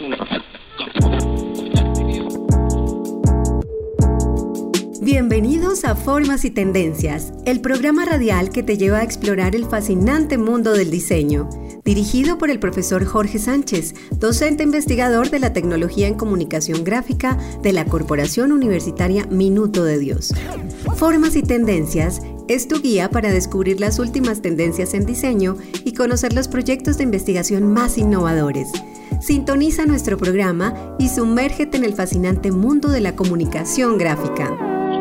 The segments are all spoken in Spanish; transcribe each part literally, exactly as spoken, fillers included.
Bienvenidos a Formas y Tendencias, el programa radial que te lleva a explorar el fascinante mundo del diseño, dirigido por el profesor Jorge Sánchez, docente investigador de la tecnología en comunicación gráfica de la Corporación Universitaria Minuto de Dios. Formas y Tendencias es tu guía para descubrir las últimas tendencias en diseño y conocer los proyectos de investigación más innovadores. Sintoniza nuestro programa y sumérgete en el fascinante mundo de la comunicación gráfica.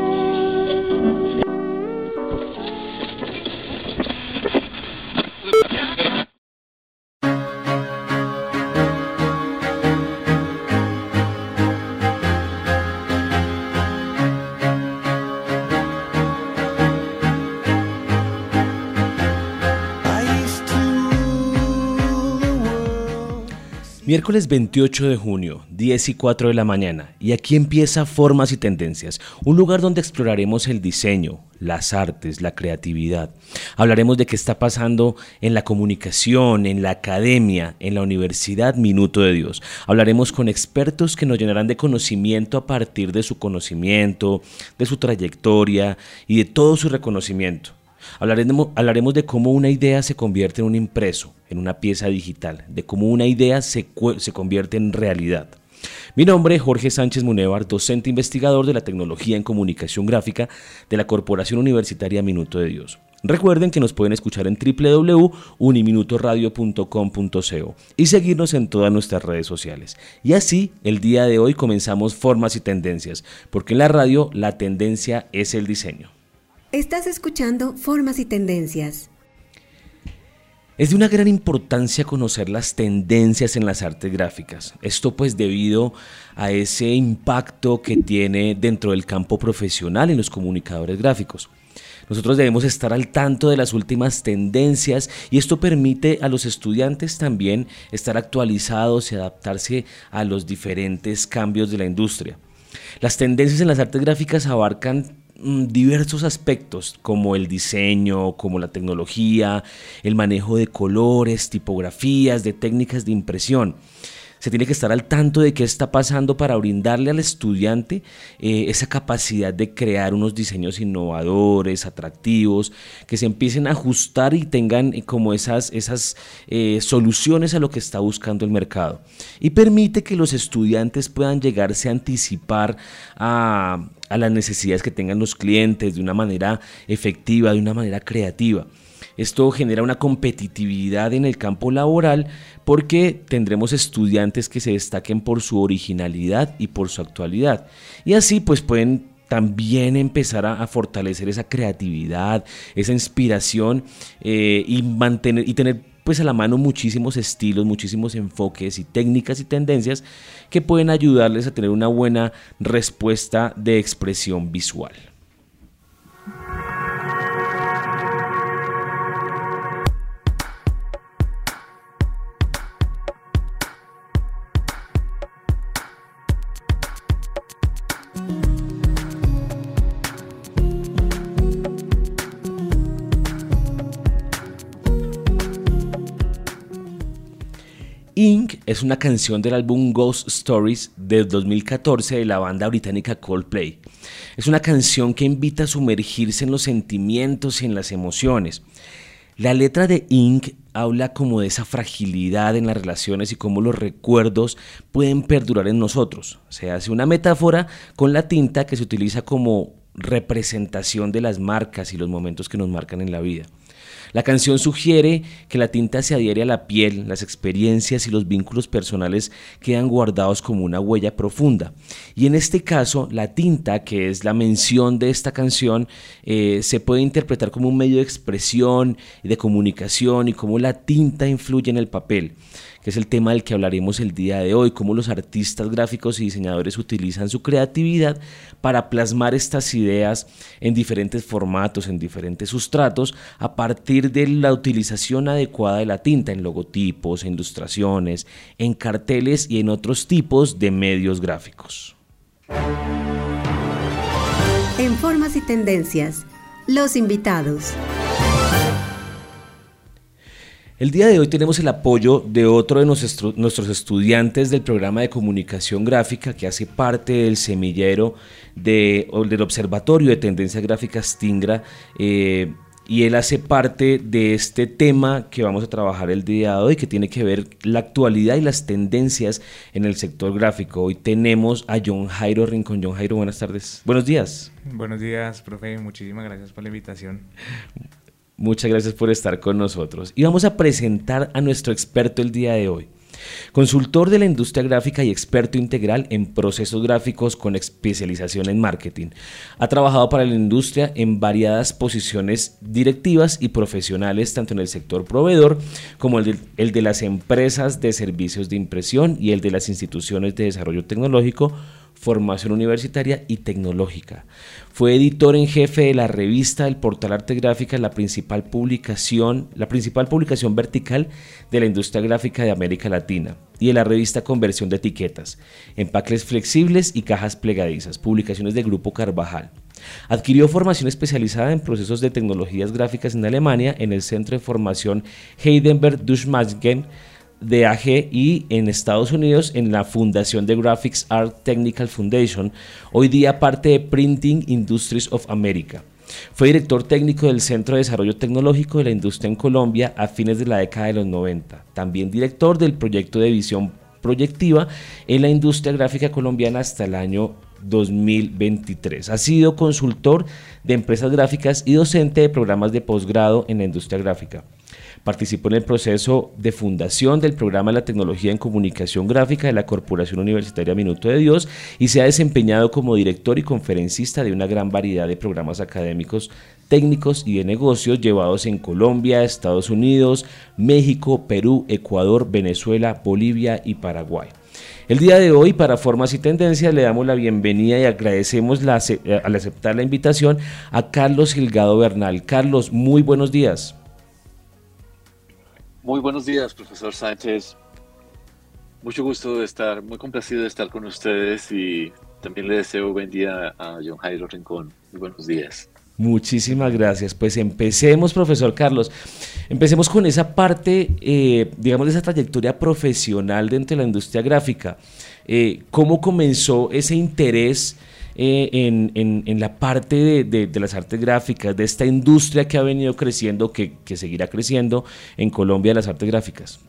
Miércoles veintiocho de junio, diez y cuatro de la mañana, y aquí empieza Formas y Tendencias, un lugar donde exploraremos el diseño, las artes, la creatividad. Hablaremos de qué está pasando en la comunicación, en la academia, en la Universidad Minuto de Dios. Hablaremos con expertos que nos llenarán de conocimiento a partir de su conocimiento, de su trayectoria y de todo su reconocimiento. Hablaremos, hablaremos de cómo una idea se convierte en un impreso, en una pieza digital, de cómo una idea se, se convierte en realidad. Mi nombre es Jorge Sánchez Munevar, docente investigador de la tecnología en comunicación gráfica de la Corporación Universitaria Minuto de Dios. Recuerden que nos pueden escuchar en doble u doble u doble u punto uniminutoradio punto com punto co y seguirnos en todas nuestras redes sociales. Y así, el día de hoy comenzamos Formas y Tendencias, porque en la radio la tendencia es el diseño. Estás escuchando Formas y Tendencias. Es de una gran importancia conocer las tendencias en las artes gráficas. Esto pues debido a ese impacto que tiene dentro del campo profesional en los comunicadores gráficos. Nosotros debemos estar al tanto de las últimas tendencias y esto permite a los estudiantes también estar actualizados y adaptarse a los diferentes cambios de la industria. Las tendencias en las artes gráficas abarcan diversos aspectos como el diseño, como la tecnología, el manejo de colores, tipografías, de técnicas de impresión. Se tiene que estar al tanto de qué está pasando para brindarle al estudiante eh, esa capacidad de crear unos diseños innovadores, atractivos, que se empiecen a ajustar y tengan eh, como esas, esas eh, soluciones a lo que está buscando el mercado. Y permite que los estudiantes puedan llegarse a anticipar a... a las necesidades que tengan los clientes de una manera efectiva, de una manera creativa. Esto genera una competitividad en el campo laboral porque tendremos estudiantes que se destaquen por su originalidad y por su actualidad. Y así pues pueden también empezar a, a fortalecer esa creatividad, esa inspiración eh, y mantener y tener pues a la mano muchísimos estilos, muchísimos enfoques y técnicas y tendencias que pueden ayudarles a tener una buena respuesta de expresión visual. Ink es una canción del álbum Ghost Stories del dos mil catorce de la banda británica Coldplay. Es una canción que invita a sumergirse en los sentimientos y en las emociones. La letra de Ink habla como de esa fragilidad en las relaciones y cómo los recuerdos pueden perdurar en nosotros. Se hace una metáfora con la tinta que se utiliza como representación de las marcas y los momentos que nos marcan en la vida. La canción sugiere que la tinta se adhiere a la piel, las experiencias y los vínculos personales quedan guardados como una huella profunda. Y en este caso, la tinta, que es la mención de esta canción, eh, se puede interpretar como un medio de expresión y de comunicación y cómo la tinta influye en el papel, que es el tema del que hablaremos el día de hoy, cómo los artistas gráficos y diseñadores utilizan su creatividad para plasmar estas ideas en diferentes formatos, en diferentes sustratos, a partir de la utilización adecuada de la tinta en logotipos, en ilustraciones, en carteles y en otros tipos de medios gráficos. En Formas y Tendencias, los invitados. El día de hoy tenemos el apoyo de otro de nuestros, nuestros estudiantes del programa de comunicación gráfica que hace parte del semillero de, del Observatorio de Tendencias Gráficas Tingra, eh, y él hace parte de este tema que vamos a trabajar el día de hoy, que tiene que ver la actualidad y las tendencias en el sector gráfico. Hoy tenemos a John Jairo Rincón. John Jairo, buenas tardes. Buenos días. Buenos días, profe. Muchísimas gracias por la invitación. Muchas gracias por estar con nosotros. Y vamos a presentar a nuestro experto el día de hoy. Consultor de la industria gráfica y experto integral en procesos gráficos con especialización en marketing. Ha trabajado para la industria en variadas posiciones directivas y profesionales, tanto en el sector proveedor como el de, el de las empresas de servicios de impresión y el de las instituciones de desarrollo tecnológico, formación universitaria y tecnológica. Fue editor en jefe de la revista del portal Arte Gráfica, la principal publicación, la principal publicación vertical de la industria gráfica de América Latina, y de la revista Conversión de Etiquetas, empaques flexibles y cajas plegadizas, publicaciones del Grupo Carvajal. Adquirió formación especializada en procesos de tecnologías gráficas en Alemania en el Centro de Formación Heidelberg-Duismagen de A G, y en Estados Unidos en la Fundación de Graphics Art Technical Foundation, hoy día parte de Printing Industries of America. Fue director técnico del Centro de Desarrollo Tecnológico de la Industria en Colombia a fines de la década de los noventa. También director del proyecto de visión proyectiva en la industria gráfica colombiana hasta el año dos mil veintitrés. Ha sido consultor de empresas gráficas y docente de programas de posgrado en la industria gráfica. Participó en el proceso de fundación del programa de la tecnología en comunicación gráfica de la Corporación Universitaria Minuto de Dios y se ha desempeñado como director y conferencista de una gran variedad de programas académicos, técnicos y de negocios llevados en Colombia, Estados Unidos, México, Perú, Ecuador, Venezuela, Bolivia y Paraguay. El día de hoy, para Formas y Tendencias, le damos la bienvenida y agradecemos la, al aceptar la invitación a Carlos Gilgado Bernal. Carlos, muy buenos días. Muy buenos días, profesor Sánchez. Mucho gusto de estar, muy complacido de estar con ustedes, y también le deseo buen día a John Jairo Rincón. Muy buenos días. Muchísimas gracias. Pues empecemos, profesor Carlos. Empecemos con esa parte, eh, digamos, de esa trayectoria profesional dentro de la industria gráfica. Eh, ¿Cómo comenzó ese interés eh, en, en, en la parte de, de, de las artes gráficas, de esta industria que ha venido creciendo, que, que seguirá creciendo en Colombia, las artes gráficas?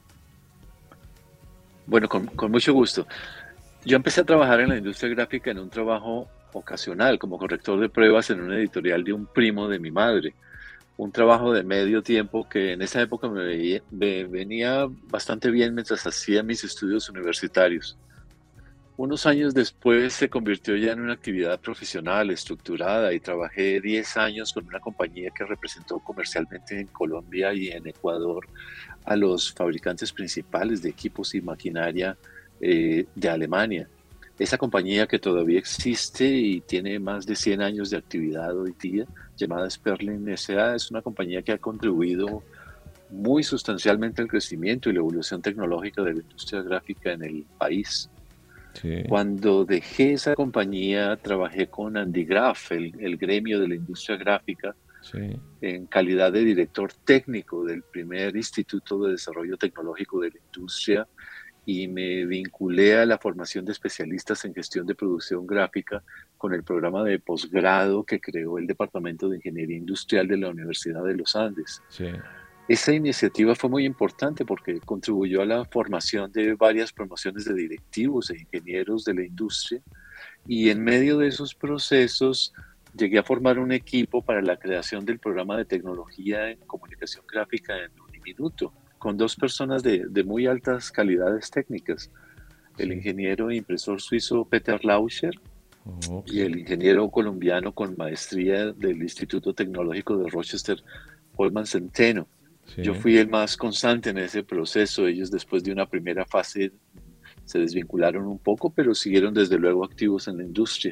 Bueno, con, con mucho gusto. Yo empecé a trabajar en la industria gráfica en un trabajo ocasional como corrector de pruebas en una editorial de un primo de mi madre. Un trabajo de medio tiempo que en esa época me, veía, me venía bastante bien mientras hacía mis estudios universitarios. Unos años después se convirtió ya en una actividad profesional estructurada y trabajé diez años con una compañía que representó comercialmente en Colombia y en Ecuador a los fabricantes principales de equipos y maquinaria eh, de Alemania. Esa compañía, que todavía existe y tiene más de cien años de actividad hoy día, llamada Sperling S A, es una compañía que ha contribuido muy sustancialmente al crecimiento y la evolución tecnológica de la industria gráfica en el país. Sí. Cuando dejé esa compañía, trabajé con Andigraph, el, el gremio de la industria gráfica, sí, en calidad de director técnico del primer Instituto de Desarrollo Tecnológico de la Industria, y me vinculé a la formación de especialistas en gestión de producción gráfica con el programa de posgrado que creó el Departamento de Ingeniería Industrial de la Universidad de los Andes. Sí. Esa iniciativa fue muy importante porque contribuyó a la formación de varias promociones de directivos e ingenieros de la industria, y en medio de esos procesos llegué a formar un equipo para la creación del programa de tecnología en comunicación gráfica en Uniminuto, con dos personas de, de muy altas calidades técnicas, el ingeniero e impresor suizo Peter Lauscher, okay, y el ingeniero colombiano con maestría del Instituto Tecnológico de Rochester, Holman Centeno. Sí. Yo fui el más constante en ese proceso. Ellos, después de una primera fase, se desvincularon un poco, pero siguieron desde luego activos en la industria.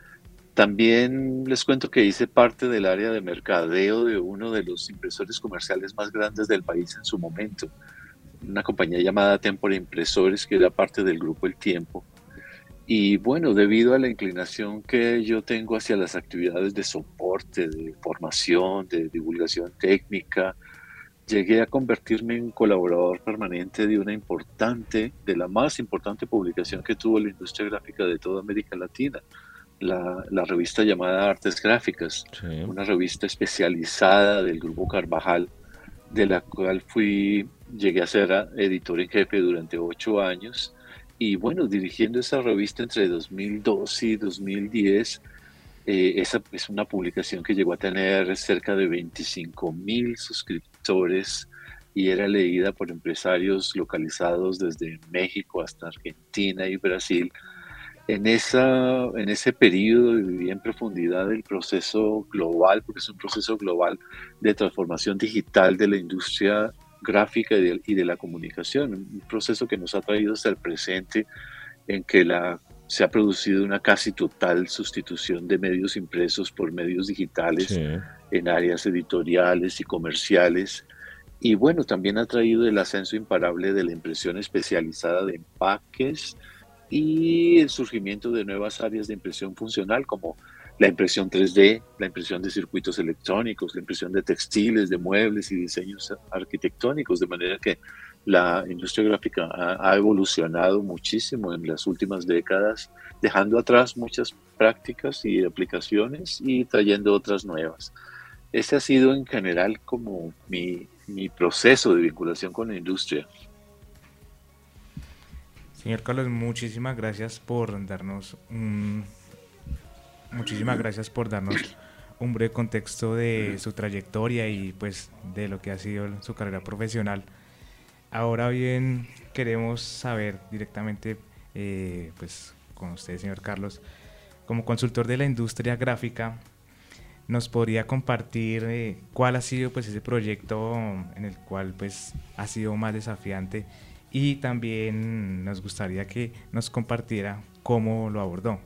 También les cuento que hice parte del área de mercadeo de uno de los impresores comerciales más grandes del país en su momento, una compañía llamada Tempora Impresores, que era parte del grupo El Tiempo. Y bueno, debido a la inclinación que yo tengo hacia las actividades de soporte, de formación, de divulgación técnica, llegué a convertirme en colaborador permanente de una importante, de la más importante publicación que tuvo la industria gráfica de toda América Latina, la, la revista llamada Artes Gráficas, Sí. una revista especializada del Grupo Carvajal, de la cual fui, llegué a ser editor en jefe durante ocho años, y bueno, dirigiendo esa revista entre dos mil doce y dos mil diez. Eh, esa es una publicación que llegó a tener cerca de veinticinco mil suscriptores y era leída por empresarios localizados desde México hasta Argentina y Brasil. En, esa, en ese periodo viví en profundidad el proceso global, porque es un proceso global de transformación digital de la industria gráfica y de, y de la comunicación, un proceso que nos ha traído hasta el presente, en que la se ha producido una casi total sustitución de medios impresos por medios digitales, Sí. en áreas editoriales y comerciales. Y bueno, también ha traído el ascenso imparable de la impresión especializada de empaques y el surgimiento de nuevas áreas de impresión funcional como la impresión tres D, la impresión de circuitos electrónicos, la impresión de textiles, de muebles y diseños arquitectónicos, de manera que la industria gráfica ha, ha evolucionado muchísimo en las últimas décadas, dejando atrás muchas prácticas y aplicaciones y trayendo otras nuevas. Ese ha sido en general como mi, mi proceso de vinculación con la industria. Señor Carlos, muchísimas gracias por darnos un, muchísimas gracias por darnos un breve contexto de su trayectoria y pues de lo que ha sido su carrera profesional. Ahora bien, queremos saber directamente, eh, pues con usted, señor Carlos, como consultor de la industria gráfica, ¿nos podría compartir eh, cuál ha sido pues ese proyecto en el cual pues ha sido más desafiante? Y también nos gustaría que nos compartiera cómo lo abordó.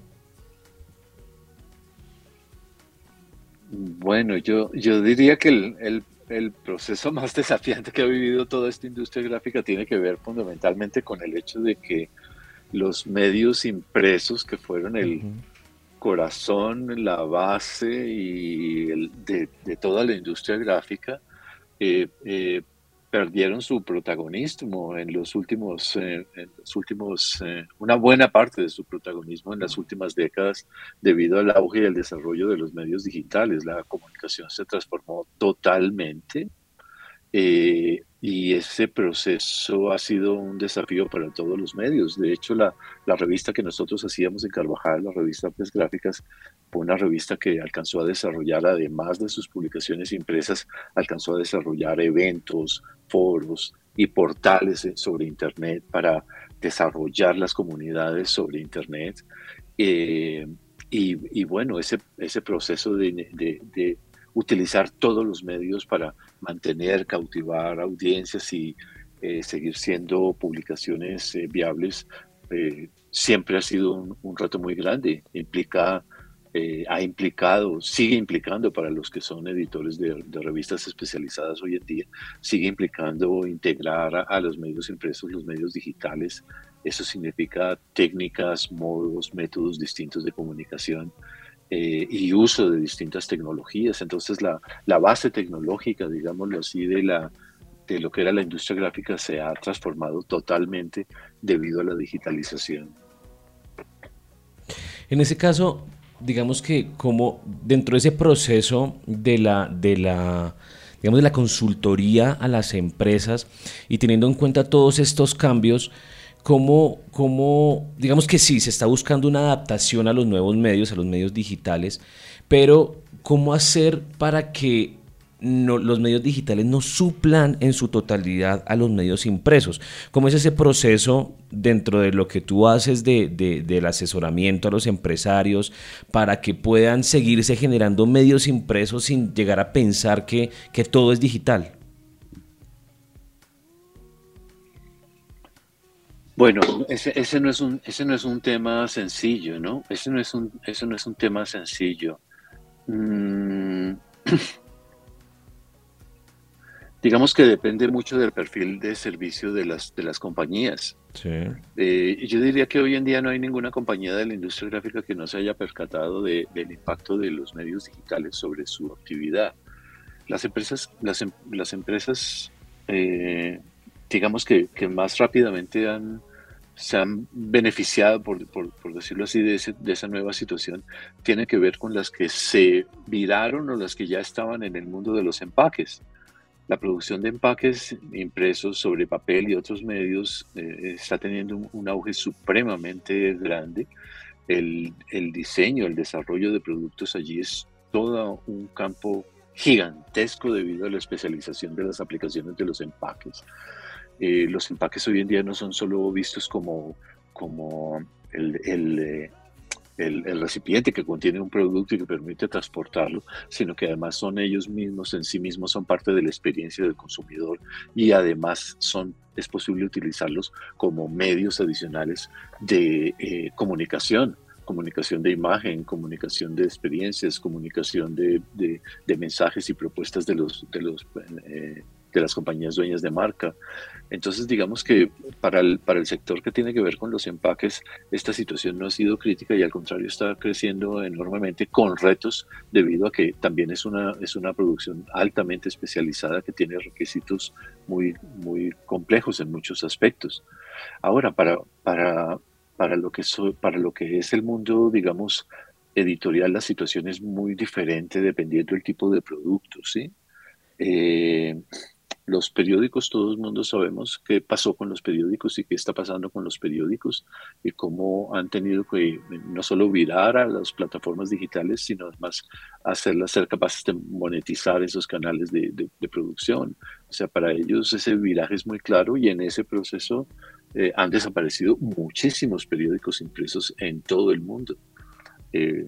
Bueno, yo, yo diría que el, el, el proceso más desafiante que ha vivido toda esta industria gráfica tiene que ver fundamentalmente con el hecho de que los medios impresos, que fueron el uh-huh. corazón, la base y el, de, de toda la industria gráfica, eh, eh, perdieron su protagonismo en los últimos, eh, en los últimos eh, una buena parte de su protagonismo en las últimas décadas debido al auge y al desarrollo de los medios digitales. La comunicación se transformó totalmente eh, y ese proceso ha sido un desafío para todos los medios. De hecho, la, la revista que nosotros hacíamos en Carvajal, la revista Artes Gráficas, fue una revista que alcanzó a desarrollar, además de sus publicaciones impresas, alcanzó a desarrollar eventos, foros y portales sobre Internet para desarrollar las comunidades sobre Internet. Eh, y, y bueno, ese, ese proceso de, de, de utilizar todos los medios para mantener, cautivar audiencias y eh, seguir siendo publicaciones eh, viables, eh, siempre ha sido un, un reto muy grande. Implica Eh, ha implicado, sigue implicando para los que son editores de, de revistas especializadas hoy en día, sigue implicando integrar a, a los medios impresos, los medios digitales. Eso significa técnicas, modos, métodos distintos de comunicación eh, y uso de distintas tecnologías. Entonces la, la base tecnológica, digámoslo así, de, la, de lo que era la industria gráfica se ha transformado totalmente debido a la digitalización. En ese caso, digamos que como dentro de ese proceso de la, de la, digamos de la consultoría a las empresas y teniendo en cuenta todos estos cambios, ¿cómo, cómo, digamos que sí, se está buscando una adaptación a los nuevos medios, a los medios digitales, pero ¿cómo hacer para que no, los medios digitales no suplan en su totalidad a los medios impresos? ¿Cómo es ese proceso dentro de lo que tú haces de, de, del asesoramiento a los empresarios para que puedan seguirse generando medios impresos sin llegar a pensar que, que todo es digital? Bueno, ese, ese, no es un, ese no es un tema sencillo, ¿no? Ese no es un, ese no es un tema sencillo. Mm. Digamos que depende mucho del perfil de servicio de las, de las compañías. Sí. Eh, yo diría que hoy en día no hay ninguna compañía de la industria gráfica que no se haya percatado de, del impacto de los medios digitales sobre su actividad. Las empresas, las, las empresas eh, digamos que, que más rápidamente han, se han beneficiado, por, por, por decirlo así, de, ese, de esa nueva situación, tiene que ver con las que se viraron o las que ya estaban en el mundo de los empaques. La producción de empaques impresos sobre papel y otros medios eh, está teniendo un, un auge supremamente grande. El, el diseño, el desarrollo de productos allí es todo un campo gigantesco debido a la especialización de las aplicaciones de los empaques. Eh, los empaques hoy en día no son solo vistos como, como el, el, eh, el, el recipiente que contiene un producto y que permite transportarlo, sino que además son ellos mismos, en sí mismos, son parte de la experiencia del consumidor y además son, es posible utilizarlos como medios adicionales de eh, comunicación. Comunicación de imagen, comunicación de experiencias, comunicación de, de, de mensajes y propuestas de, los, de, los, eh, de las compañías dueñas de marca. Entonces, digamos que para el, para el sector que tiene que ver con los empaques, esta situación no ha sido crítica y al contrario está creciendo enormemente con retos debido a que también es una, es una producción altamente especializada que tiene requisitos muy, muy complejos en muchos aspectos. Ahora, para... para Para lo, que so, para lo que es el mundo, digamos, editorial, la situación es muy diferente dependiendo del tipo de producto, ¿sí? Eh, los periódicos, todo el mundo sabemos qué pasó con los periódicos y qué está pasando con los periódicos y cómo han tenido que no solo virar a las plataformas digitales, sino además hacerlas ser capaces de monetizar esos canales de, de, de producción. O sea, para ellos ese viraje es muy claro y en ese proceso Eh, han desaparecido muchísimos periódicos impresos en todo el mundo. Eh,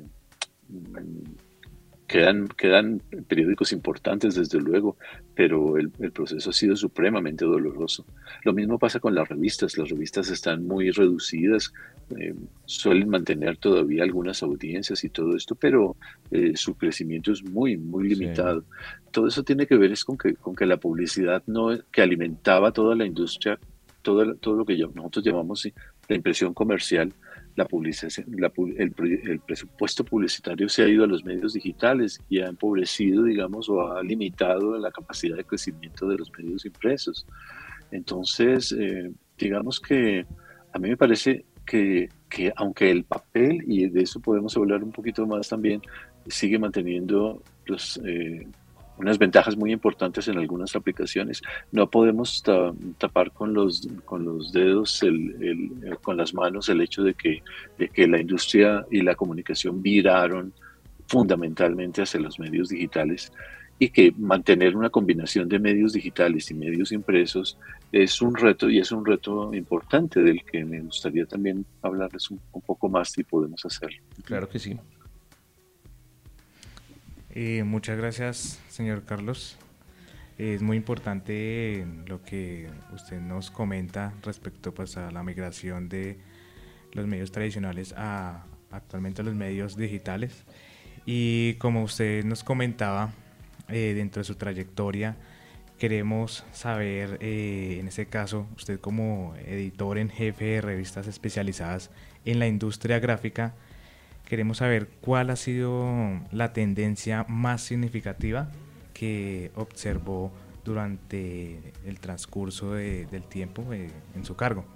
quedan, quedan periódicos importantes, desde luego, pero el, el proceso ha sido supremamente doloroso. Lo mismo pasa con las revistas. Las revistas están muy reducidas, eh, suelen mantener todavía algunas audiencias y todo esto, pero eh, su crecimiento es muy, muy limitado. Sí. Todo eso tiene que ver es con que, con que la publicidad no, que alimentaba toda la industria, Todo, todo lo que nosotros llamamos la impresión comercial, la publicación, la, el, el presupuesto publicitario se ha ido a los medios digitales y ha empobrecido, digamos, o ha limitado la capacidad de crecimiento de los medios impresos. Entonces, eh, digamos que a mí me parece que, que aunque el papel, y de eso podemos hablar un poquito más también, sigue manteniendo los... Eh, unas ventajas muy importantes en algunas aplicaciones. No podemos ta tapar con los, con los dedos, el, el, con las manos, el hecho de que, de que la industria y la comunicación viraron fundamentalmente hacia los medios digitales y que mantener una combinación de medios digitales y medios impresos es un reto y es un reto importante del que me gustaría también hablarles un, un poco más si podemos hacerlo. Claro que sí. Eh, muchas gracias, señor Carlos. Es muy importante lo que usted nos comenta respecto pues, a la migración de los medios tradicionales a actualmente a los medios digitales. Y como usted nos comentaba, eh, dentro de su trayectoria, queremos saber, eh, en este caso, usted como editor en jefe de revistas especializadas en la industria gráfica, queremos saber cuál ha sido la tendencia más significativa que observó durante el transcurso de, del tiempo eh, en su cargo.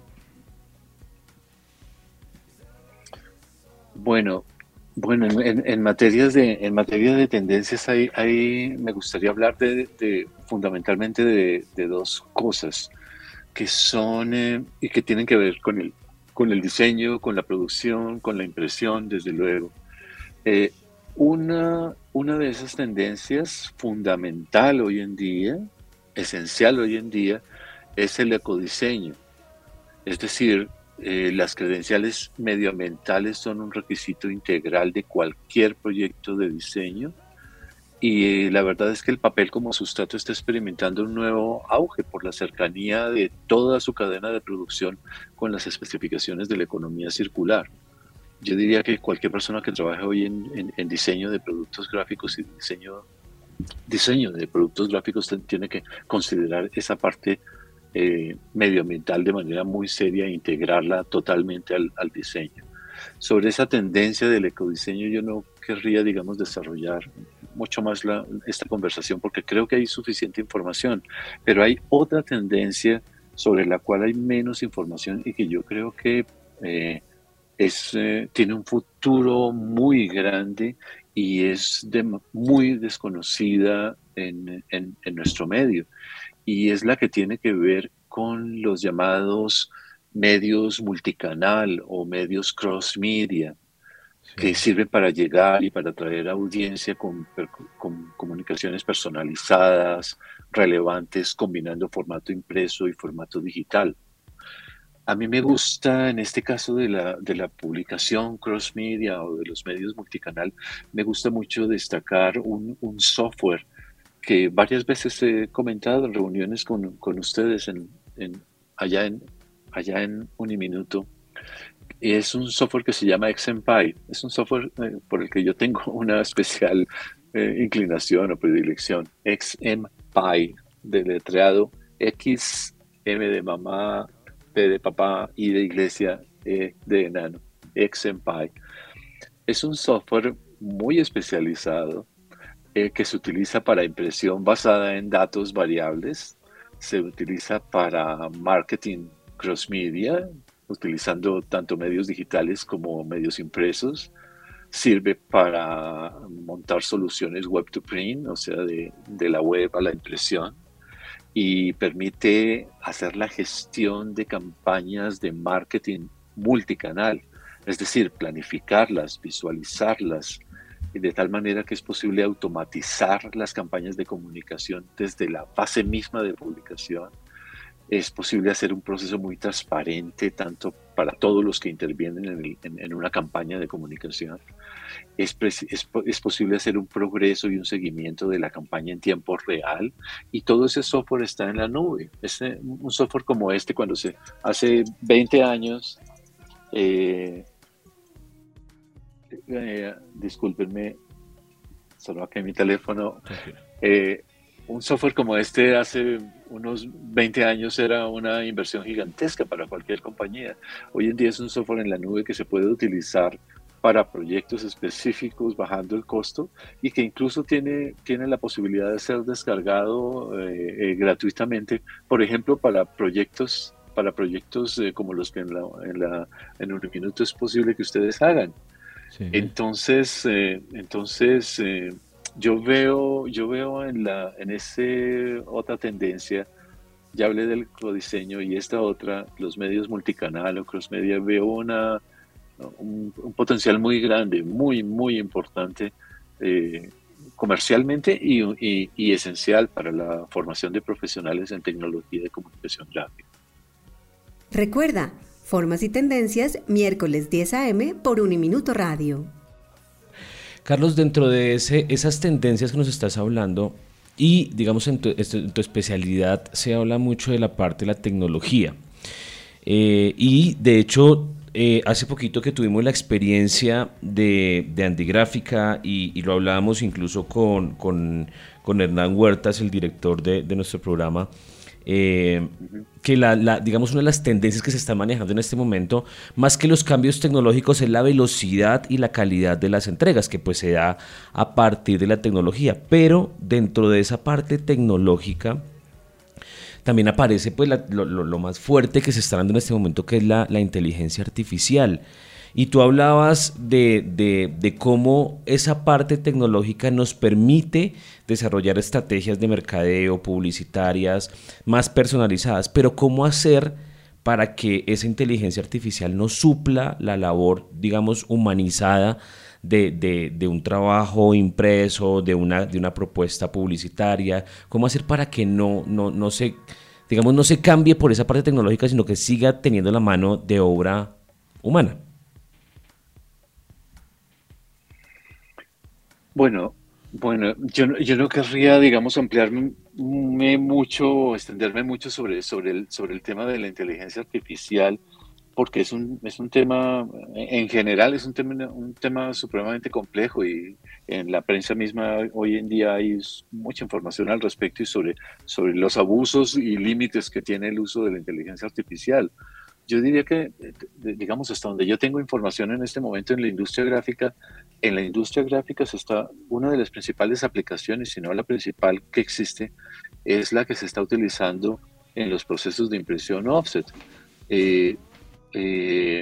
Bueno, bueno en, en, materias de, en materia de tendencias, ahí, ahí me gustaría hablar de, de fundamentalmente de, de dos cosas que son eh, y que tienen que ver con el con el diseño, con la producción, con la impresión, desde luego. Eh, una, una de esas tendencias fundamental hoy en día, esencial hoy en día, es el ecodiseño. Es decir, eh, las credenciales medioambientales son un requisito integral de cualquier proyecto de diseño. Y eh, la verdad es que el papel como sustrato está experimentando un nuevo auge por la cercanía de toda su cadena de producción con las especificaciones de la economía circular. Yo diría que cualquier persona que trabaje hoy en, en, en diseño de productos gráficos y diseño, diseño de productos gráficos tiene que considerar esa parte eh, medioambiental de manera muy seria e integrarla totalmente al, al diseño. Sobre esa tendencia del ecodiseño yo no querría, digamos, desarrollar mucho más la, esta conversación porque creo que hay suficiente información, pero hay otra tendencia sobre la cual hay menos información y que yo creo que eh, es, eh, tiene un futuro muy grande y es de, muy desconocida en, en, en nuestro medio, y es la que tiene que ver con los llamados medios multicanal o medios cross media, que Sí. sirven para llegar y para atraer audiencia con, con comunicaciones personalizadas, relevantes, combinando formato impreso y formato digital. A mí me gusta, en este caso de la, de la publicación cross media o de los medios multicanal, me gusta mucho destacar un, un software que varias veces he comentado en reuniones con, con ustedes en, en, allá, en, allá en Uniminuto. Es un software que se llama XMPy. Es un software eh, por el que yo tengo una especial eh, inclinación o predilección. XMPy, deletreado X, M de mamá, P de papá, I de iglesia, E de enano. XMPy. Es un software muy especializado eh, que se utiliza para impresión basada en datos variables. Se utiliza para marketing cross media, utilizando tanto medios digitales como medios impresos. Sirve para montar soluciones web to print, o sea, de, de la web a la impresión, y permite hacer la gestión de campañas de marketing multicanal, es decir, planificarlas, visualizarlas, de tal manera que es posible automatizar las campañas de comunicación desde la fase misma de publicación. Es posible hacer un proceso muy transparente, tanto para todos los que intervienen en, el, en, en una campaña de comunicación. Es, es, es posible hacer un progreso y un seguimiento de la campaña en tiempo real, y todo ese software está en la nube. Es un software como este, cuando se hace veinte años, eh, eh, discúlpenme, solo acá en mi teléfono, eh, un software como este hace unos veinte años era una inversión gigantesca para cualquier compañía. Hoy en día es un software en la nube que se puede utilizar para proyectos específicos, bajando el costo, y que incluso tiene, tiene la posibilidad de ser descargado eh, eh, gratuitamente, por ejemplo, para proyectos, para proyectos eh, como los que en, la, en, la, en Uniminuto es posible que ustedes hagan. Sí. Entonces, eh, entonces eh, yo veo, yo veo en, la, en ese otra tendencia, ya hablé del codiseño, y esta otra, los medios multicanal o cross media, veo una, un, un potencial muy grande, muy, muy importante eh, comercialmente y, y, y esencial para la formación de profesionales en tecnología de comunicación gráfica. Recuerda, Formas y Tendencias, miércoles diez a eme por Uniminuto Radio. Carlos, dentro de ese, esas tendencias que nos estás hablando, y digamos en tu, en tu especialidad se habla mucho de la parte de la tecnología. Eh, y de hecho, eh, hace poquito que tuvimos la experiencia de, de Andigráfica, y, y lo hablábamos incluso con, con, con Hernán Huertas, el director de, de nuestro programa, Eh, que la, la, digamos una de las tendencias que se está manejando en este momento, más que los cambios tecnológicos, es la velocidad y la calidad de las entregas, que pues se da a partir de la tecnología. Pero dentro de esa parte tecnológica también aparece pues la, lo, lo, lo más fuerte que se está dando en este momento, que es la, la inteligencia artificial. Y tú hablabas de, de, de cómo esa parte tecnológica nos permite desarrollar estrategias de mercadeo, publicitarias, más personalizadas, pero cómo hacer para que esa inteligencia artificial no supla la labor, digamos, humanizada de, de, de un trabajo impreso, de una, de una propuesta publicitaria. Cómo hacer para que no, no, no se, digamos, no se cambie por esa parte tecnológica, sino que siga teniendo la mano de obra humana. Bueno, bueno, yo, no- yo no querría, digamos, ampliarme mucho, extenderme mucho sobre, sobre el, sobre el tema de la inteligencia artificial, porque es un, es un tema, en general, es un tema, un tema supremamente complejo, y en la prensa misma hoy en día hay mucha información al respecto y sobre, sobre los abusos y límites que tiene el uso de la inteligencia artificial. yo diría que, digamos, hasta donde yo tengo información en este momento en la industria gráfica, en la industria gráfica se está, una de las principales aplicaciones, si no la principal que existe, es la que se está utilizando en los procesos de impresión offset. Eh, eh,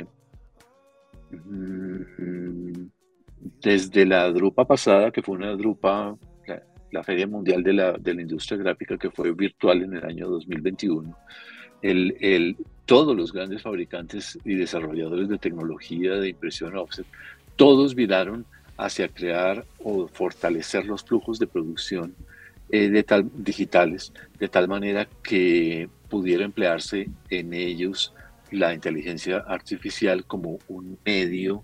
desde la drupa pasada, que fue una drupa, la, la Feria Mundial de la, de la Industria Gráfica, que fue virtual en el año dos mil veintiuno, el, el, todos los grandes fabricantes y desarrolladores de tecnología de impresión offset, todos viraron hacia crear o fortalecer los flujos de producción eh, de tal, digitales, de tal manera que pudiera emplearse en ellos la inteligencia artificial como un medio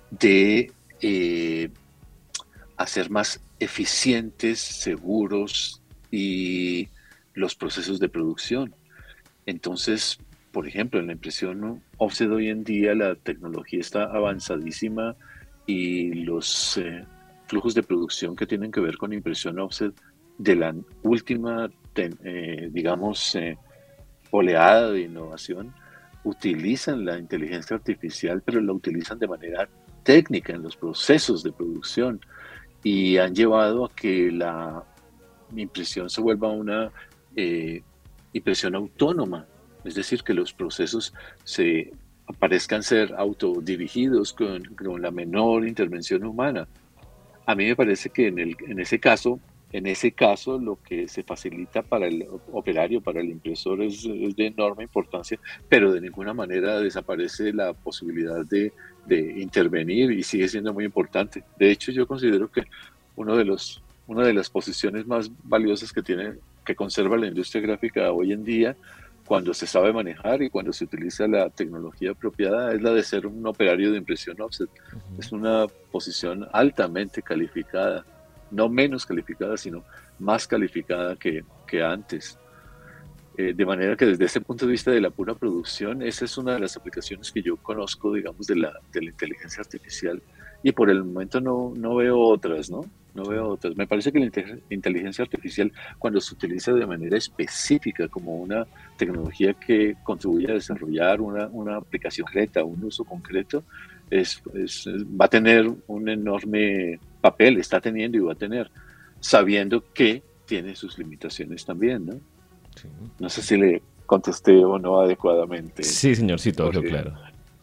de eh, hacer más eficientes, seguros y los procesos de producción. Entonces, por ejemplo, en la impresión offset hoy en día la tecnología está avanzadísima y los eh, flujos de producción que tienen que ver con impresión offset de la última, ten, eh, digamos, eh, oleada de innovación utilizan la inteligencia artificial, pero la utilizan de manera técnica en los procesos de producción y han llevado a que la impresión se vuelva una eh, impresión autónoma, es decir, que los procesos se parezcan ser autodirigidos con, con la menor intervención humana. A mí me parece que en, el, en ese caso, en ese caso lo que se facilita para el operario, para el impresor es, es de enorme importancia, pero de ninguna manera desaparece la posibilidad de, de intervenir y sigue siendo muy importante. De hecho, yo considero que uno de los, una de las posiciones más valiosas que tiene, que conserva la industria gráfica hoy en día, cuando se sabe manejar y cuando se utiliza la tecnología apropiada, es la de ser un operario de impresión offset. Uh-huh. Es una posición altamente calificada, no menos calificada, sino más calificada que, que antes. Eh, de manera que desde ese punto de vista de la pura producción, esa es una de las aplicaciones que yo conozco, digamos, de la, de la inteligencia artificial. Y por el momento no, no veo otras, ¿no? No veo otras. Me parece que la inteligencia artificial, cuando se utiliza de manera específica como una tecnología que contribuye a desarrollar una, una aplicación concreta, un uso concreto, es, es, va a tener un enorme papel, está teniendo y va a tener, sabiendo que tiene sus limitaciones también, ¿no? Sí. No sé si le contesté o no adecuadamente. Sí, señor, sí, todo quedó claro.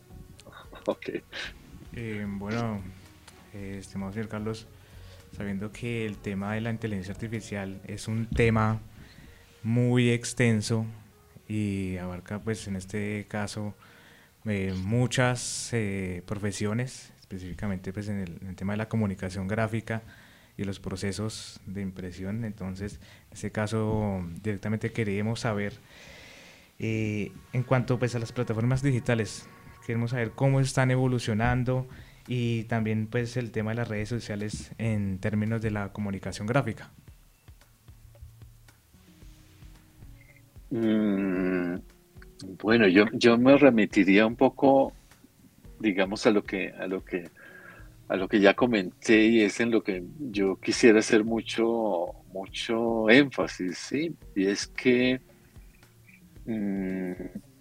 Ok. Eh, bueno, eh, estimado señor Carlos, sabiendo que el tema de la inteligencia artificial es un tema muy extenso y abarca, pues en este caso, eh, muchas eh, profesiones, específicamente pues en el, en el tema de la comunicación gráfica y los procesos de impresión. Entonces, en este caso, directamente queremos saber, eh, en cuanto pues a las plataformas digitales, queremos saber cómo están evolucionando y también pues el tema de las redes sociales en términos de la comunicación gráfica. Mm, bueno, yo, yo me remitiría un poco, digamos, a lo que, a lo que, a lo que ya comenté y es en lo que yo quisiera hacer mucho, mucho énfasis, ¿sí? Y es que mmm,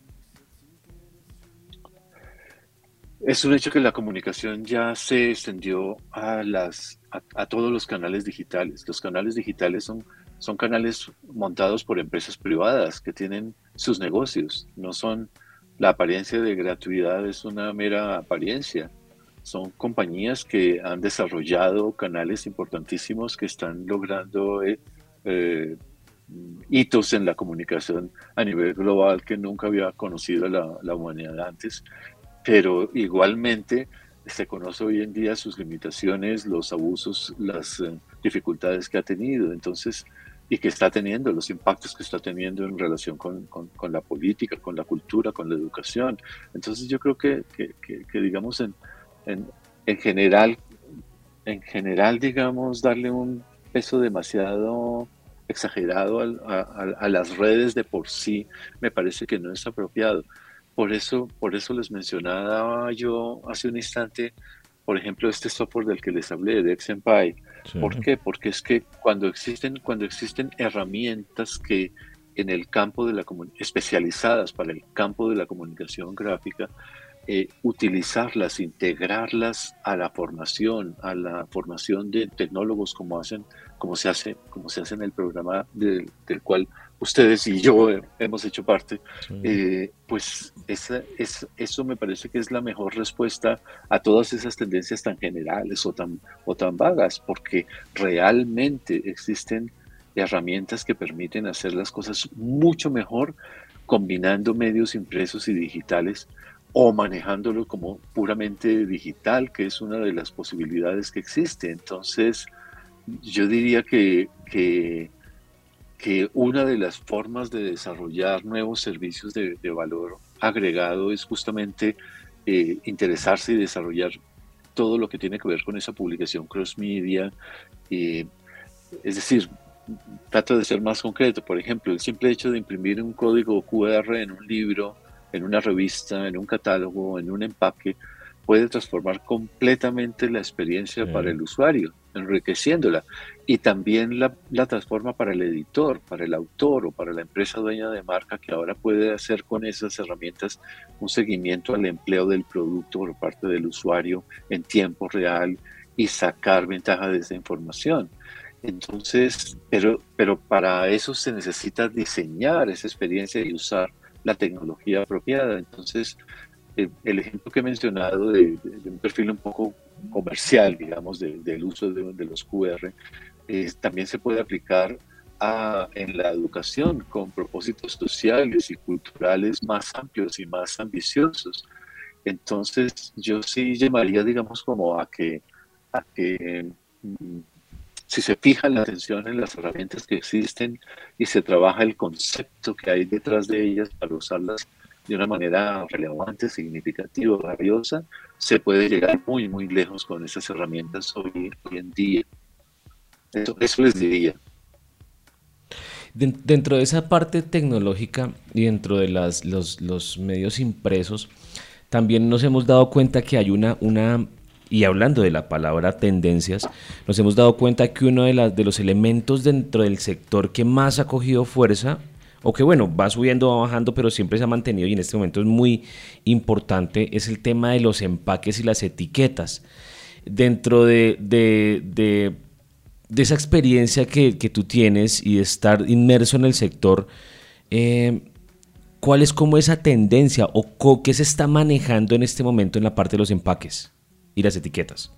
es un hecho que la comunicación ya se extendió a, las, a, a todos los canales digitales. Los canales digitales son, son canales montados por empresas privadas que tienen sus negocios. No son, la apariencia de gratuidad es una mera apariencia. Son compañías que han desarrollado canales importantísimos que están logrando eh, eh, hitos en la comunicación a nivel global que nunca había conocido la, la humanidad antes. Pero igualmente se conoce hoy en día sus limitaciones, los abusos, las uh, dificultades que ha tenido, entonces, y que está teniendo, los impactos que está teniendo en relación con, con, con la política, con la cultura, con la educación. Entonces yo creo que, que, que, que digamos, en, en, en general, en general, digamos, darle un peso demasiado exagerado a, a, a las redes de por sí, me parece que no es apropiado. Por eso, por eso les mencionaba yo hace un instante, por ejemplo, este software del que les hablé, de XMPy. Sí. ¿Por qué? Porque es que cuando existen, cuando existen herramientas que en el campo de la especializadas para el campo de la comunicación gráfica, eh, utilizarlas, integrarlas a la formación, a la formación de tecnólogos como hacen, como se hace, como se hace en el programa de, del cual ustedes y yo hemos hecho parte. Sí. Eh, pues esa, es, eso me parece que es la mejor respuesta a todas esas tendencias tan generales o tan, o tan vagas, porque realmente existen herramientas que permiten hacer las cosas mucho mejor combinando medios impresos y digitales o manejándolo como puramente digital, que es una de las posibilidades que existe. Entonces, yo diría que, que, que una de las formas de desarrollar nuevos servicios de, de valor agregado es justamente eh, interesarse y desarrollar todo lo que tiene que ver con esa publicación cross-media. Eh, es decir, trato de ser más concreto. Por ejemplo, el simple hecho de imprimir un código Q R en un libro, en una revista, en un catálogo, en un empaque, puede transformar completamente la experiencia sí. para el usuario, enriqueciéndola. Y también la, la transforma para el editor, para el autor o para la empresa dueña de marca, que ahora puede hacer con esas herramientas un seguimiento al empleo del producto por parte del usuario en tiempo real y sacar ventaja de esa información. Entonces, pero, pero para eso se necesita diseñar esa experiencia y usar la tecnología apropiada. Entonces, el, el ejemplo que he mencionado de, de, de un perfil un poco comercial, digamos, de, del uso de, de los Q R, eh, también se puede aplicar a, en la educación con propósitos sociales y culturales más amplios y más ambiciosos. Entonces, yo sí llamaría, digamos, como a que, a que mm, si se fija la atención en las herramientas que existen y se trabaja el concepto que hay detrás de ellas para usarlas de una manera relevante, significativa, valiosa, se puede llegar muy, muy lejos con esas herramientas hoy, hoy en día. Eso, eso les diría. Dentro de esa parte tecnológica y dentro de las, los, los medios impresos, también nos hemos dado cuenta que hay una... una Y hablando de la palabra tendencias, nos hemos dado cuenta que uno de, las, de los elementos dentro del sector que más ha cogido fuerza, o que bueno, va subiendo, va bajando, pero siempre se ha mantenido y en este momento es muy importante, es el tema de los empaques y las etiquetas. Dentro de, de, de, de esa experiencia que, que tú tienes y de estar inmerso en el sector, eh, ¿cuál es como esa tendencia o qué se está manejando en este momento en la parte de los empaques y las etiquetas?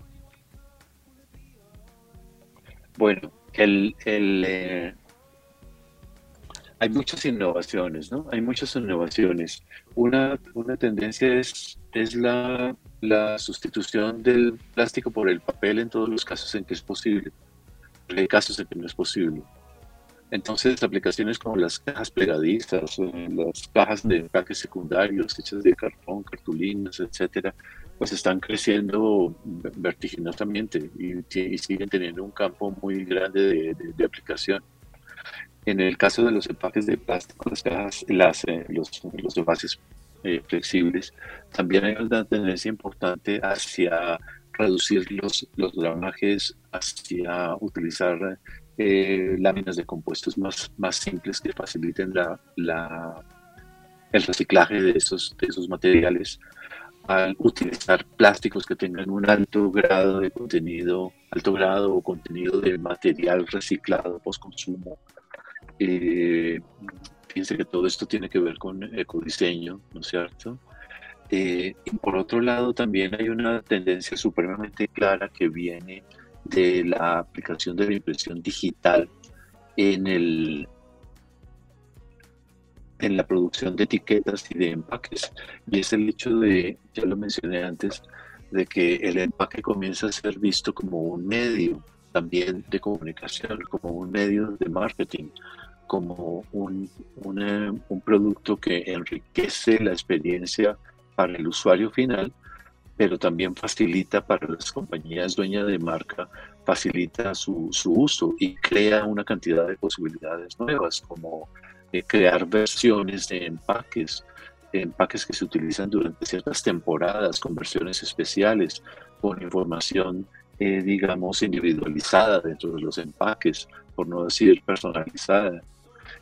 Bueno, el, el, eh, hay muchas innovaciones, ¿no? Hay muchas innovaciones. Una, una tendencia es, es la, la sustitución del plástico por el papel en todos los casos en que es posible. Hay casos en que no es posible. Entonces, aplicaciones como las cajas plegadizas, las cajas de empaques secundarios hechas de cartón, cartulinas, etcétera, pues están creciendo vertiginosamente y, y siguen teniendo un campo muy grande de, de, de aplicación. En el caso de los empaques de plástico, las cajas, las, eh, los, los envases eh, flexibles, también hay una tendencia importante hacia reducir los, los gramajes, hacia utilizar eh, láminas de compuestos más, más simples que faciliten la, la, el reciclaje de esos, de esos materiales, al utilizar plásticos que tengan un alto grado de contenido, alto grado o contenido de material reciclado post-consumo. Eh, fíjense que todo esto tiene que ver con ecodiseño, ¿no es cierto? Eh, y por otro lado también hay una tendencia supremamente clara que viene de la aplicación de la impresión digital en, el, en la producción de etiquetas y de empaques. Y es el hecho de, ya lo mencioné antes, de que el empaque comienza a ser visto como un medio también de comunicación, como un medio de marketing, como un, una, un producto que enriquece la experiencia para el usuario final, pero también facilita para las compañías dueñas de marca, facilita su, su uso y crea una cantidad de posibilidades nuevas, como eh, crear versiones de empaques, empaques que se utilizan durante ciertas temporadas, con versiones especiales, con información, eh, digamos, individualizada dentro de los empaques, por no decir personalizada.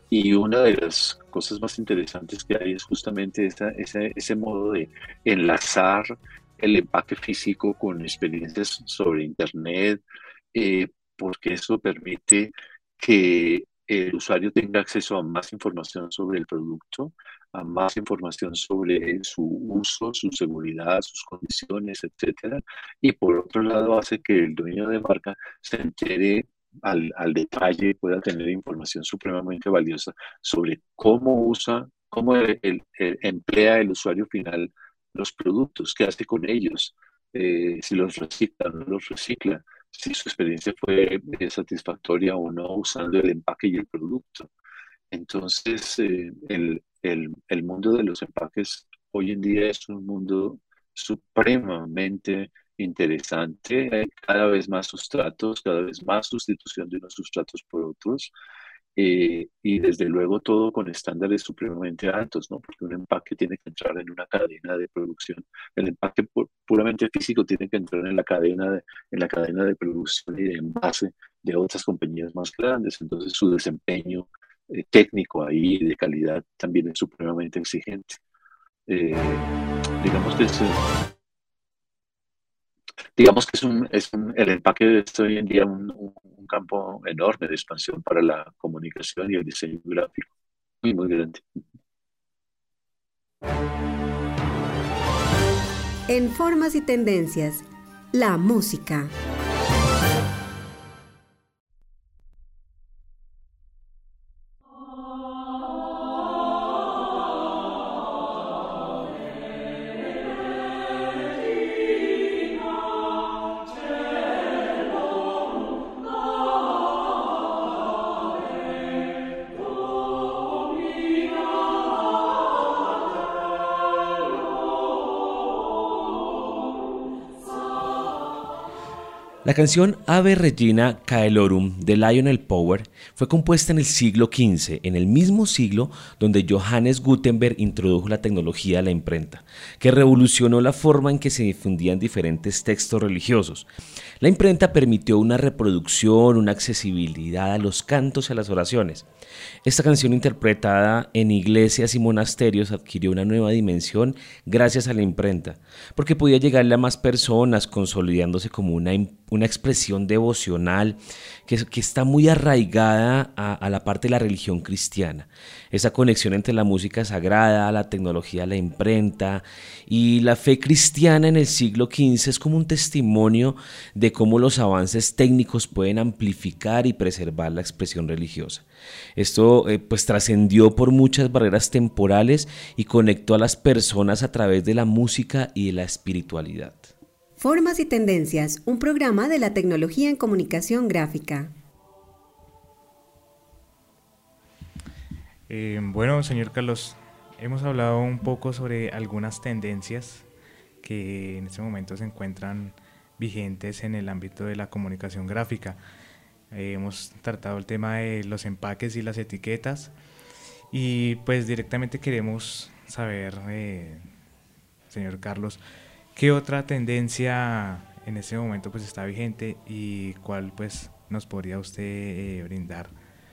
Y una de las cosas más interesantes que hay es justamente esa, ese, ese modo de enlazar el empaque físico con experiencias sobre Internet, eh, porque eso permite que el usuario tenga acceso a más información sobre el producto, a más información sobre su uso, su seguridad, sus condiciones, etcétera. Y por otro lado hace que el dueño de marca se entere al, al detalle, pueda tener información supremamente valiosa sobre cómo usa, cómo el, el- el- emplea el usuario final los productos, qué hace con ellos, eh, si los recicla o no los recicla, si su experiencia fue eh, satisfactoria o no usando el empaque y el producto. Entonces, eh, el, el, el mundo de los empaques hoy en día es un mundo supremamente interesante. Hay cada vez más sustratos, cada vez más sustitución de unos sustratos por otros. Eh, y desde luego todo con estándares supremamente altos, ¿no? Porque un empaque tiene que entrar en una cadena de producción. El empaque pu- puramente físico tiene que entrar en la cadena de, en la cadena de producción y de envase de otras compañías más grandes. Entonces su desempeño eh, técnico ahí de calidad también es supremamente exigente. Eh, digamos que es, digamos que es un, es un- el empaque es hoy en día un, un- un campo enorme de expansión para la comunicación y el diseño gráfico, muy, muy grande. En Formas y Tendencias, la música. La canción Ave Regina Caelorum de Lionel Power fue compuesta en el siglo quince, en el mismo siglo donde Johannes Gutenberg introdujo la tecnología de la imprenta, que revolucionó la forma en que se difundían diferentes textos religiosos. La imprenta permitió una reproducción, una accesibilidad a los cantos y a las oraciones. Esta canción, interpretada en iglesias y monasterios, adquirió una nueva dimensión gracias a la imprenta, porque podía llegarle a más personas, consolidándose como una, una expresión devocional que, que está muy arraigada a, a la parte de la religión cristiana. Esa conexión entre la música sagrada, la tecnología, la imprenta y la fe cristiana en el siglo quince es como un testimonio de cómo los avances técnicos pueden amplificar y preservar la expresión religiosa. Esto eh, pues trascendió por muchas barreras temporales y conectó a las personas a través de la música y de la espiritualidad. Formas y Tendencias, un programa de la tecnología en comunicación gráfica. Eh, bueno, señor Carlos, hemos hablado un poco sobre algunas tendencias que en este momento se encuentran vigentes en el ámbito de la comunicación gráfica. Eh, hemos tratado el tema de los empaques y las etiquetas y pues directamente queremos saber, eh, señor Carlos, qué otra tendencia en este momento pues está vigente y cuál pues nos podría usted eh, brindar.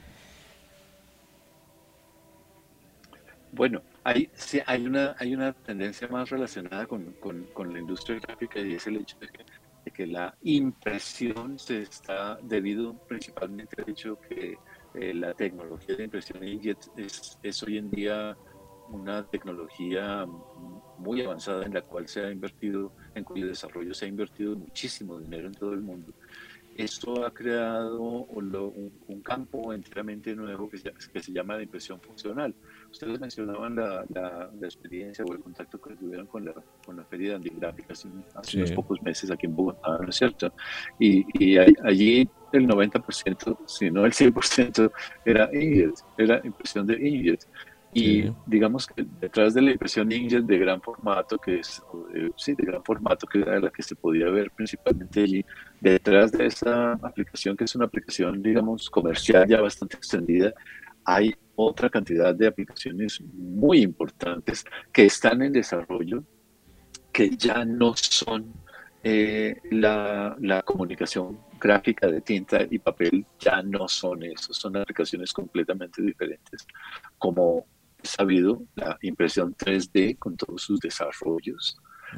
Bueno, hay, sí, hay una, hay una tendencia más relacionada con, con, con la industria gráfica y es el hecho de que, de que la impresión se está, debido principalmente al hecho que eh, la tecnología de impresión inkjet es, es hoy en día una tecnología muy avanzada en la cual se ha invertido, en cuyo desarrollo se ha invertido muchísimo dinero en todo el mundo. Esto ha creado un, un campo enteramente nuevo que se, que se llama la impresión funcional. Ustedes mencionaban la, la, la experiencia o el contacto que tuvieron con la, con la Feria de Andigráfica hace, hace sí. unos pocos meses aquí en Bogotá, ¿no es cierto? Y, y allí el noventa por ciento, si no el cien por ciento, era inkjet, era impresión de inkjet. Y sí. digamos que detrás de la impresión inkjet de gran formato, que es, eh, sí, de gran formato, que era la que se podía ver principalmente allí, detrás de esa aplicación, que es una aplicación, digamos, comercial ya bastante extendida, hay otra cantidad de aplicaciones muy importantes que están en desarrollo, que ya no son eh, la, la comunicación gráfica de tinta y papel ya no son eso, son aplicaciones completamente diferentes. Como es sabido, la impresión tres D con todos sus desarrollos,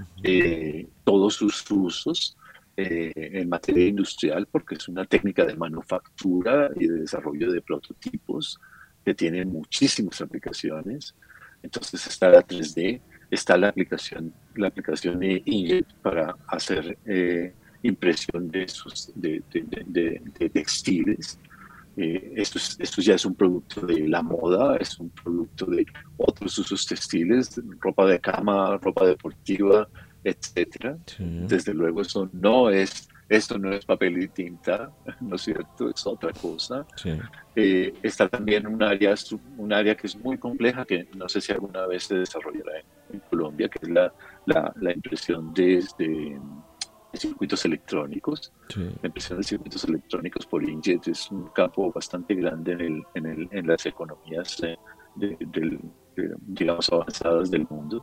eh, todos sus usos eh, en materia industrial, porque es una técnica de manufactura y de desarrollo de prototipos que tiene muchísimas aplicaciones. Entonces está la tres D, está la aplicación, la aplicación de Inkjet para hacer eh, impresión de, sus, de, de, de, de, de textiles. Eh, esto, es, esto ya es un producto de la moda, es un producto de otros usos textiles, ropa de cama, ropa deportiva, etcétera. Sí. Desde luego eso no es, esto no es papel y tinta, ¿no es cierto? Es otra cosa. Sí. Eh, está también un área, un área que es muy compleja, que no sé si alguna vez se desarrollará en, en Colombia, que es la, la, la impresión desde circuitos electrónicos. Sí. La impresión de circuitos electrónicos por inkjet es un campo bastante grande en, el, en, el, en las economías de, de, de, de, digamos, avanzadas del mundo.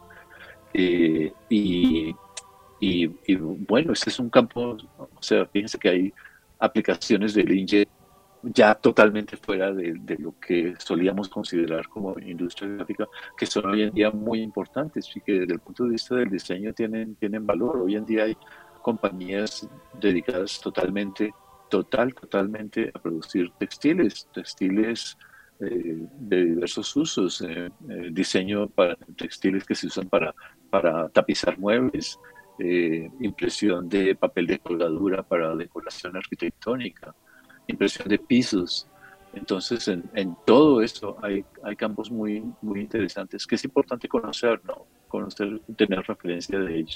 Eh, y, y, y bueno, ese es un campo, o sea, fíjense que hay aplicaciones del inkjet ya totalmente fuera de, de lo que solíamos considerar como industria gráfica, que son hoy en día muy importantes y que desde el punto de vista del diseño tienen, tienen valor. Hoy en día hay compañías dedicadas totalmente, total, totalmente a producir textiles, textiles eh, de diversos usos, eh, eh, diseño para textiles que se usan para, para tapizar muebles, eh, impresión de papel de colgadura para decoración arquitectónica, impresión de pisos. Entonces, en, en todo esto hay, hay campos muy, muy interesantes que es importante conocer, ¿no? Conocer, tener referencia de ellos.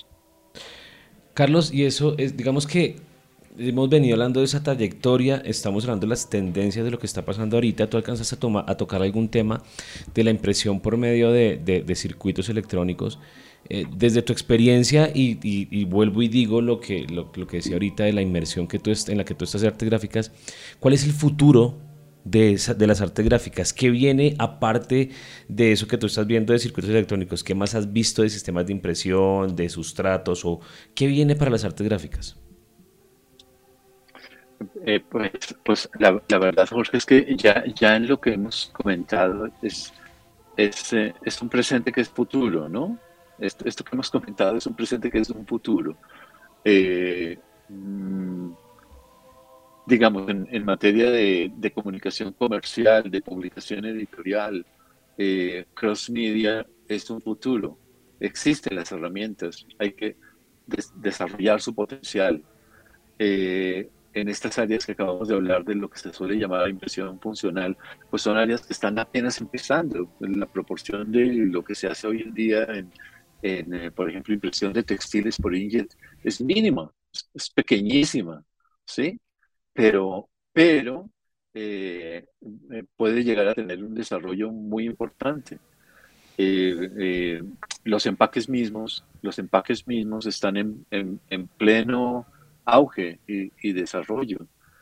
Carlos, y eso es, digamos que hemos venido hablando de esa trayectoria, estamos hablando de las tendencias de lo que está pasando ahorita. ¿Tú alcanzas a, toma, a tocar algún tema de la impresión por medio de, de, de circuitos electrónicos? Eh, desde tu experiencia, y, y, y vuelvo y digo lo que, lo, lo que decía ahorita de la inmersión que tú est- en la que tú estás en artes gráficas, ¿cuál es el futuro de, esa, de las artes gráficas? ¿Qué viene aparte de eso que tú estás viendo de circuitos electrónicos? ¿Qué más has visto de sistemas de impresión, de sustratos? O ¿qué viene para las artes gráficas? Eh, pues pues la, la verdad, Jorge, es que ya, ya en lo que hemos comentado es, es, eh, es un presente que es futuro, ¿no? Esto, esto que hemos comentado es un presente que es un futuro. Eh, mmm, digamos, en, en materia de, de comunicación comercial, de publicación editorial, eh, cross media es un futuro. Existen las herramientas, hay que des- desarrollar su potencial. Eh, en estas áreas que acabamos de hablar de lo que se suele llamar impresión funcional, pues son áreas que están apenas empezando. La proporción de lo que se hace hoy en día en, en eh, por ejemplo, impresión de textiles por inkjet es mínima, es, es pequeñísima, ¿sí? Pero, pero eh, eh, puede llegar a tener un desarrollo muy importante. Eh, eh, los empaques mismos, los empaques mismos están en, en, en pleno auge y, y desarrollo.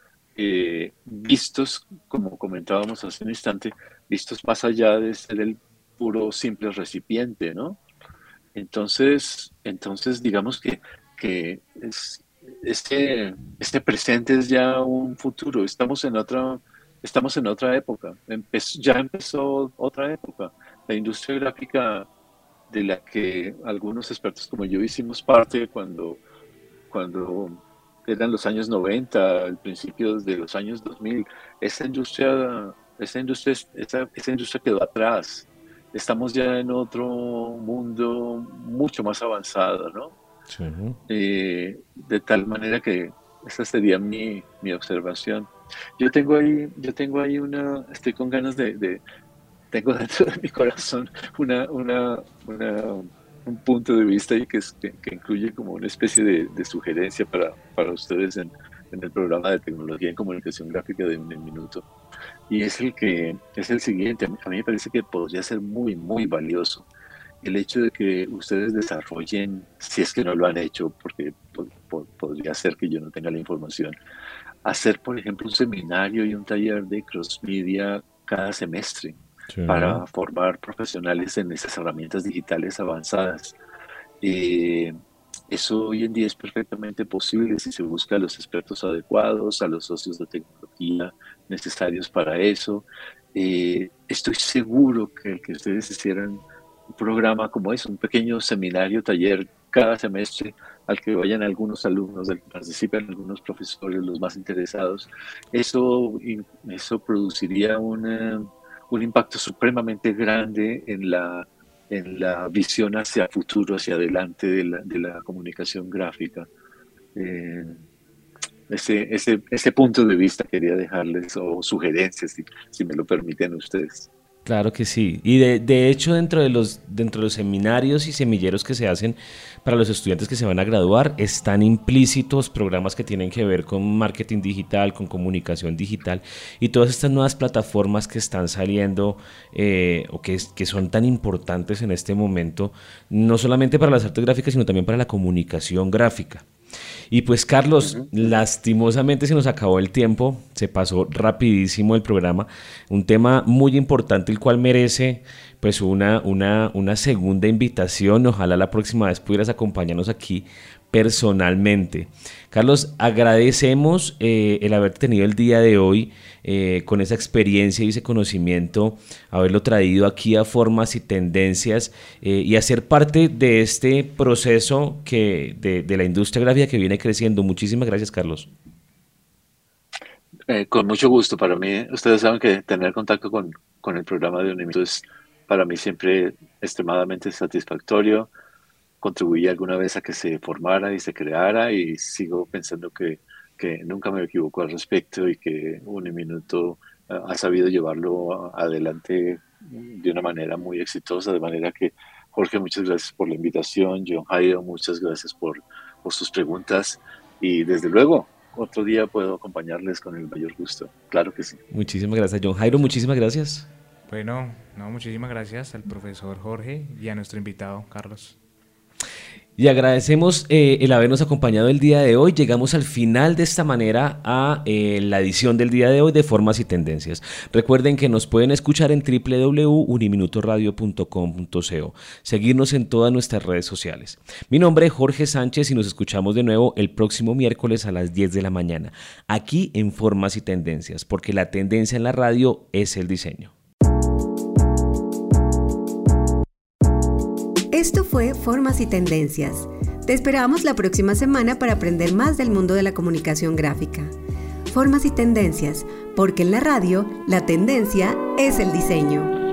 Eh, vistos, como comentábamos hace un instante, vistos más allá de ser el puro simple recipiente, ¿no? Entonces, entonces digamos que, que es, este, este presente es ya un futuro. Estamos en otra, estamos en otra época. Empe- ya empezó otra época. La industria gráfica de la que algunos expertos como yo hicimos parte cuando, cuando eran los años noventa, al principio de los años dos mil, esa industria, esa industria, esa, esa industria quedó atrás. Estamos ya en otro mundo mucho más avanzado, ¿no? Sí. Eh, de tal manera que esa sería mi, mi observación. Yo tengo ahí, yo tengo ahí una, estoy con ganas de, de tengo dentro de mi corazón una, una, una, un punto de vista y que, es, que, que incluye como una especie de, de sugerencia para, para ustedes en, en el programa de tecnología en comunicación gráfica de Un Minuto. Y es el que es el siguiente. A mí me parece que podría ser muy, muy valioso el hecho de que ustedes desarrollen, si es que no lo han hecho, porque po- po- podría ser que yo no tenga la información, hacer, por ejemplo, un seminario y un taller de cross media cada semestre. Sí. Para formar profesionales en esas herramientas digitales avanzadas. Eh, Eso hoy en día es perfectamente posible si se busca a los expertos adecuados, a los socios de tecnología necesarios para eso. Eh, estoy seguro que, que ustedes hicieran un programa como eso, un pequeño seminario, taller cada semestre al que vayan algunos alumnos, al que participen algunos profesores, los más interesados. Eso, eso produciría una, un impacto supremamente grande en la, en la visión hacia futuro, hacia adelante de la, de la comunicación gráfica. Eh, ese, ese, ese punto de vista quería dejarles, o sugerencias, si, si me lo permiten ustedes. Claro que sí. Y de, de hecho, dentro de, los, dentro de los seminarios y semilleros que se hacen para los estudiantes que se van a graduar, están implícitos programas que tienen que ver con marketing digital, con comunicación digital y todas estas nuevas plataformas que están saliendo eh, o que, que son tan importantes en este momento, no solamente para las artes gráficas, sino también para la comunicación gráfica. Y pues Carlos, uh-huh. lastimosamente se nos acabó el tiempo, se pasó rapidísimo el programa, un tema muy importante el cual merece pues una, una, una segunda invitación, ojalá la próxima vez pudieras acompañarnos aquí personalmente. Carlos, agradecemos eh, el haberte tenido el día de hoy eh, con esa experiencia y ese conocimiento, haberlo traído aquí a Formas y Tendencias eh, y hacer parte de este proceso que, de, de la industria gráfica que viene creciendo. Muchísimas gracias, Carlos. Eh, con mucho gusto. Para mí, ustedes saben que tener contacto con, con el programa de Uniminuto es para mí siempre extremadamente satisfactorio. Contribuí alguna vez a que se formara y se creara y sigo pensando que, que nunca me equivoco al respecto y que Uniminuto uh, ha sabido llevarlo adelante de una manera muy exitosa, de manera que, Jorge, muchas gracias por la invitación, John Jairo, muchas gracias por, por sus preguntas y desde luego otro día puedo acompañarles con el mayor gusto, claro que sí. Muchísimas gracias, John Jairo, muchísimas gracias. Bueno, no, muchísimas gracias al profesor Jorge y a nuestro invitado, Carlos. Y agradecemos eh, el habernos acompañado el día de hoy. Llegamos al final de esta manera a eh, la edición del día de hoy de Formas y Tendencias. Recuerden que nos pueden escuchar en doble u doble u doble u punto uniminutoradio punto com punto co, seguirnos en todas nuestras redes sociales. Mi nombre es Jorge Sánchez y nos escuchamos de nuevo el próximo miércoles a las diez de la mañana, aquí en Formas y Tendencias, porque la tendencia en la radio es el diseño. Esto fue Formas y Tendencias. Te esperamos la próxima semana para aprender más del mundo de la comunicación gráfica. Formas y Tendencias, porque en la radio la tendencia es el diseño.